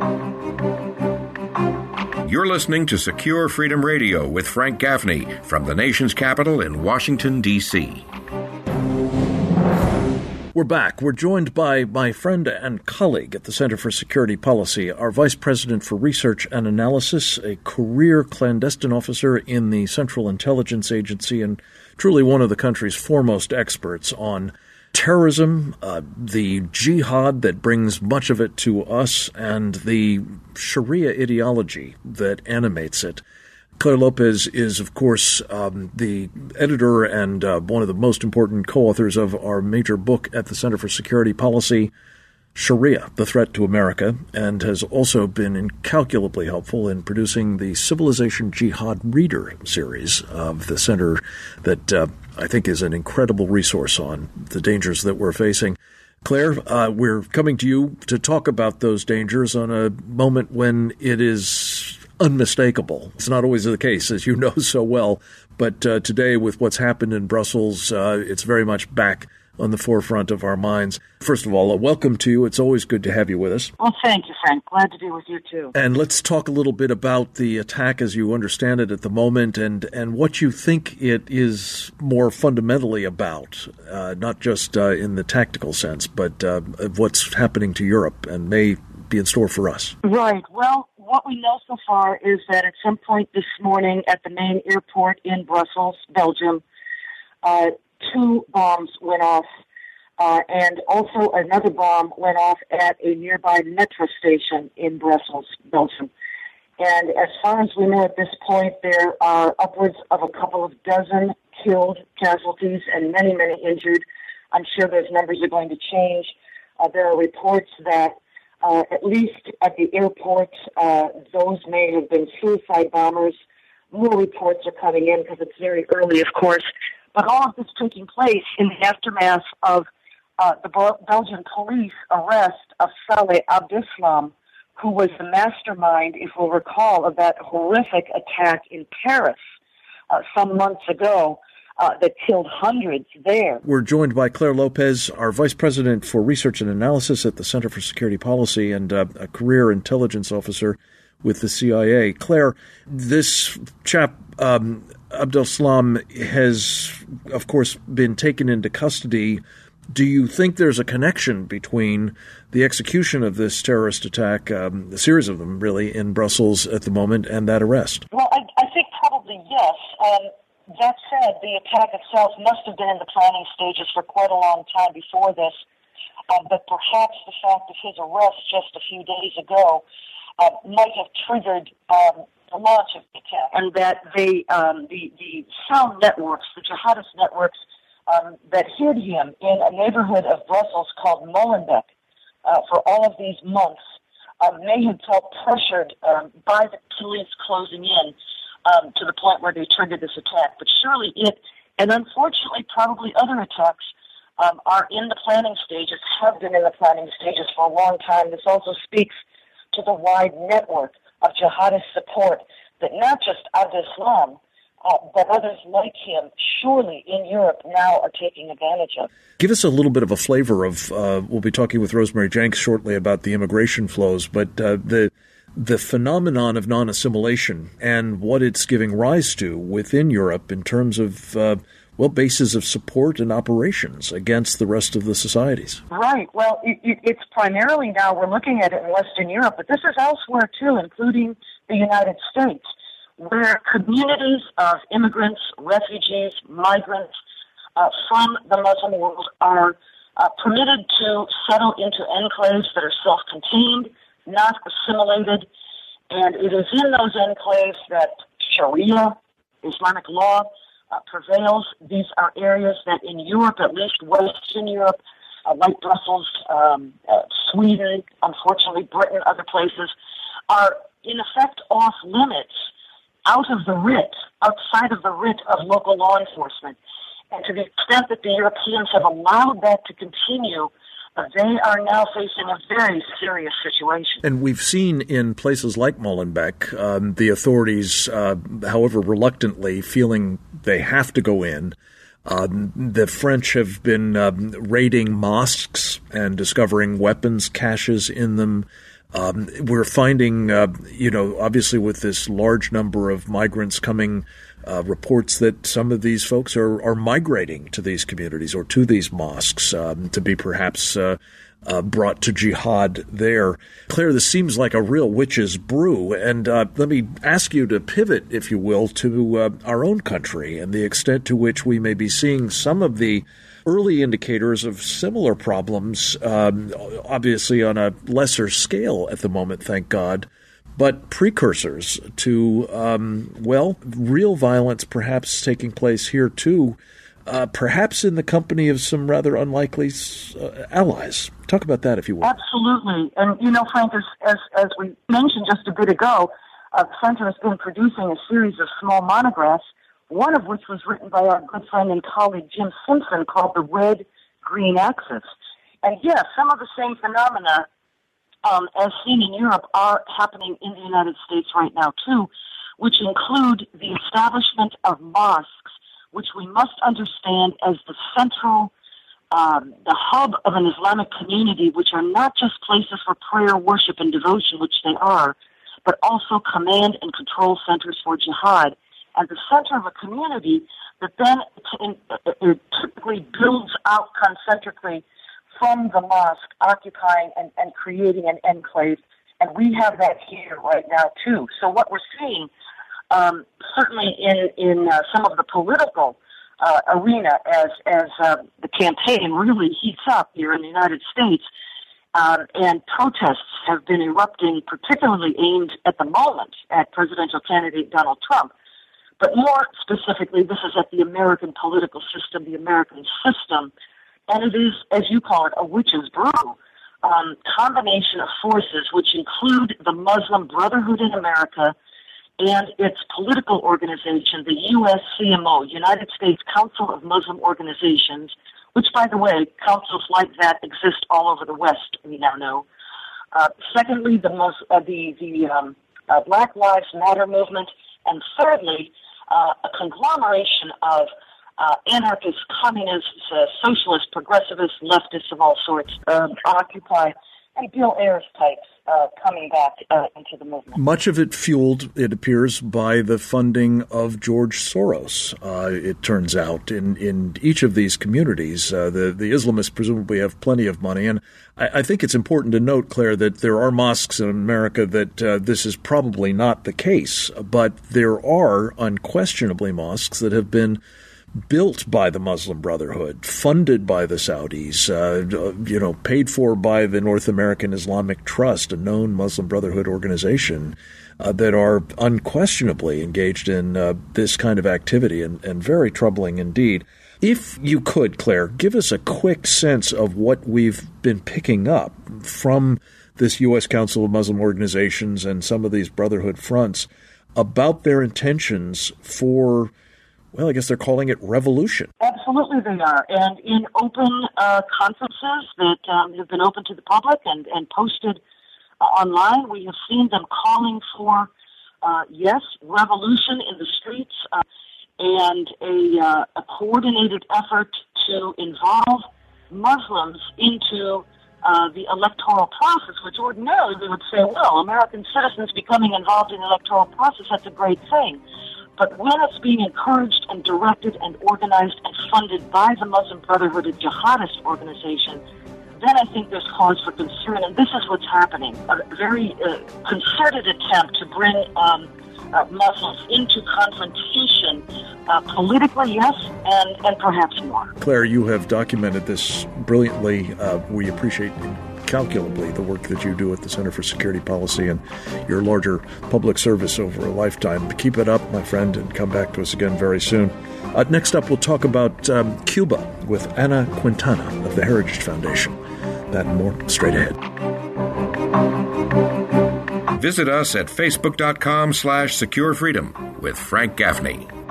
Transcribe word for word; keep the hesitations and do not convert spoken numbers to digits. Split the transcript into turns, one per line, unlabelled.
You're listening to Secure Freedom Radio with Frank Gaffney from the nation's capital in Washington, D C
We're back. We're joined by my friend and colleague at the Center for Security Policy, our Vice President for Research and Analysis, a career clandestine officer in the Central Intelligence Agency, and truly one of the country's foremost experts on terrorism, uh, the jihad that brings much of it to us, and the Sharia ideology that animates it. Clare Lopez is, of course, um, the editor and uh, one of the most important co-authors of our major book at the Center for Security Policy, Sharia, The Threat to America, and has also been incalculably helpful in producing the Civilization Jihad Reader series of the Center that uh, I think is an incredible resource on the dangers that we're facing. Clare, uh, we're coming to you to talk about those dangers on a moment when it is unmistakable. It's not always the case, as you know so well, but uh, today with what's happened in Brussels, uh, it's very much back on the forefront of our minds. First of all, a welcome to you. It's always good to have you with us.
Well, thank you, Frank. Glad to be with you, too.
And let's talk a little bit about the attack as you understand it at the moment and, and what you think it is more fundamentally about, uh, not just uh, in the tactical sense, but uh, what's happening to Europe and may be in store for us.
Right. Well, what we know so far is that at some point this morning at the main airport in Brussels, Belgium, uh, two bombs went off, uh, and also another bomb went off at a nearby metro station in Brussels, Belgium. And as far as we know at this point, there are upwards of a couple of dozen killed casualties and many, many injured. I'm sure those numbers are going to change. Uh, there are reports that uh, at least at the airport, uh, those may have been suicide bombers. More reports are coming in because it's very early, of course. But all of this taking place in the aftermath of uh, the Belgian police arrest of Saleh Abdeslam, who was the mastermind, if we'll recall, of that horrific attack in Paris uh, some months ago uh, that killed hundreds there.
We're joined by Clare Lopez, our Vice President for Research and Analysis at the Center for Security Policy and uh, a career intelligence officer with the C I A. Clare, this chap, um, Abdeslam, has, of course, been taken into custody. Do you think there's a connection between the execution of this terrorist attack, um, a series of them, really, in Brussels at the moment, and that arrest?
Well, I, I think probably yes. Um, that said, the attack itself must have been in the planning stages for quite a long time before this, um, but perhaps the fact of his arrest just a few days ago uh, might have triggered um, the launch of the attack, and that they, um, the, the sound networks, the jihadist networks, Um, that hid him in a neighborhood of Brussels called Molenbeek uh, for all of these months uh, may have felt pressured um, by the police closing in um, to the point where they triggered this attack. But surely it, and unfortunately probably other attacks, um, are in the planning stages, have been in the planning stages for a long time. This also speaks to the wide network of jihadist support that not just Abdeslam, Uh, but others like him, surely in Europe now are taking advantage of.
Give us a little bit of a flavor of, uh, we'll be talking with Rosemary Jenks shortly about the immigration flows, but uh, the the phenomenon of non-assimilation and what it's giving rise to within Europe in terms of, uh, well, bases of support and operations against the rest of the societies.
Right. Well, it, it, it's primarily now, we're looking at it in Western Europe, but this is elsewhere too, including the United States, where communities of immigrants, refugees, migrants uh, from the Muslim world are uh, permitted to settle into enclaves that are self-contained, not assimilated, and it is in those enclaves that Sharia, Islamic law, uh, prevails. These are areas that in Europe, at least Western Europe, uh, like Brussels, um, uh, Sweden, unfortunately Britain, other places, are in effect off limits, out of the writ, outside of the writ of local law enforcement. And to the extent that the Europeans have allowed that to continue, uh, they are now facing a very serious situation.
And we've seen in places like Molenbeek, um, the authorities, uh, however reluctantly, feeling they have to go in. Um, the French have been um, raiding mosques and discovering weapons caches in them. Um, we're finding, uh, you know, obviously with this large number of migrants coming, uh, reports that some of these folks are, are migrating to these communities or to these mosques um, to be perhaps uh, uh, brought to jihad there. Claire, this seems like a real witch's brew. And uh, let me ask you to pivot, if you will, to uh, our own country and the extent to which we may be seeing some of the early indicators of similar problems, um, obviously on a lesser scale at the moment, thank God, but precursors to, um, well, real violence perhaps taking place here too, uh, perhaps in the company of some rather unlikely uh, allies. Talk about that, if you will.
Absolutely. And, you know, Frank, as, as, as we mentioned just a bit ago, uh, the Center has been producing a series of small monographs, one of which was written by our good friend and colleague Jim Simpson, called The Red-Green Axis. And yes, some of the same phenomena um, as seen in Europe are happening in the United States right now too, which include the establishment of mosques, which we must understand as the central, um, the hub of an Islamic community, which are not just places for prayer, worship, and devotion, which they are, but also command and control centers for jihad. At the center of a community that then t- uh, typically builds out concentrically from the mosque, occupying and, and creating an enclave. And we have that here right now, too. So what we're seeing, um, certainly in, in uh, some of the political uh, arena as, as uh, the campaign really heats up here in the United States, um, and protests have been erupting, particularly aimed at the moment at presidential candidate Donald Trump. But more specifically, this is at the American political system, the American system, and it is, as you call it, a witch's brew, um, combination of forces which include the Muslim Brotherhood in America and its political organization, the U S C M O, United States Council of Muslim Organizations, which, by the way, councils like that exist all over the West, we now know. Uh, secondly, the, most, uh, the, the um, uh, Black Lives Matter movement, and thirdly, Uh, a conglomeration of uh, anarchists, communists, uh, socialists, progressivists, leftists of all sorts, um, Occupy, and Bill Ayers types uh, coming back uh, into the movement.
Much of it fueled, it appears, by the funding of George Soros, uh, it turns out. In, in each of these communities, uh, the, the Islamists presumably have plenty of money. And I, I think it's important to note, Claire, that there are mosques in America that uh, this is probably not the case. But there are unquestionably mosques that have been built by the Muslim Brotherhood, funded by the Saudis, uh, you know, paid for by the North American Islamic Trust, a known Muslim Brotherhood organization, uh, that are unquestionably engaged in uh, this kind of activity, and, and very troubling indeed. If you could, Claire, give us a quick sense of what we've been picking up from this U S Council of Muslim Organizations and some of these Brotherhood fronts about their intentions for, well, I guess they're calling it revolution.
Absolutely they are. And in open uh, conferences that um, have been open to the public and, and posted uh, online, we have seen them calling for, uh, yes, revolution in the streets uh, and a, uh, a coordinated effort to involve Muslims into uh, the electoral process, which ordinarily we would say, well, American citizens becoming involved in the electoral process, that's a great thing. But when it's being encouraged and directed and organized and funded by the Muslim Brotherhood, a jihadist organization, then I think there's cause for concern. And this is what's happening. A very uh, concerted attempt to bring um, uh, Muslims into confrontation, uh, politically, yes, and, and perhaps more.
Claire, you have documented this brilliantly. Uh, we appreciate incalculably the work that you do at the Center for Security Policy and your larger public service over a lifetime. Keep it up, my friend, and come back to us again very soon. Uh, next up, we'll talk about um, Cuba with Ana Quintana of the Heritage Foundation. That and more straight ahead.
Visit us at facebook.com slash secure freedom with Frank Gaffney.